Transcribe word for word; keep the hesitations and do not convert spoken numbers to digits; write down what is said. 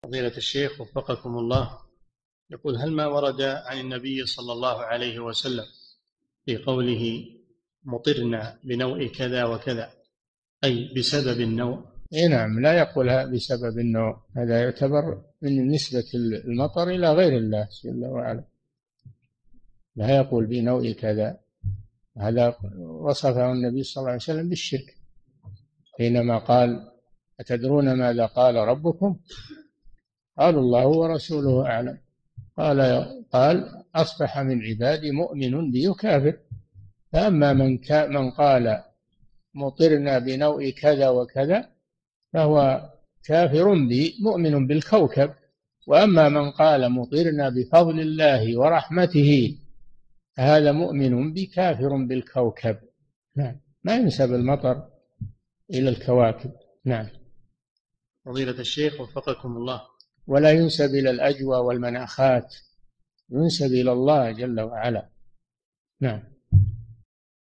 فضيلة الشيخ وفقكم الله، يقول: هل ما ورد عن النبي صلى الله عليه وسلم في قوله مطرنا بنوء كذا وكذا، أي بسبب النوء؟ إيه نعم، لا يقولها بسبب النوء، هذا يعتبر من نسبة المطر إلى غير الله جل وعلا، لا يقول بنوء كذا. هذا وصفه النبي صلى الله عليه وسلم بالشرك حينما قال: أتدرون ماذا قال ربكم؟ قالوا الله ورسوله أعلم. قال قال أصبح من عبادي مؤمن بي وكافر. فأما من, من قال مطرنا بنوء كذا وكذا فهو كافر بي مؤمن بالكوكب، وأما من قال مطرنا بفضل الله ورحمته هذا مؤمن بكافر بالكوكب. نعم، ما ينسب المطر إلى الكواكب. نعم. فضيلة الشيخ وفقكم الله، ولا ينسب إلى الأجوى والمناخات، ينسب إلى الله جل وعلا. نعم.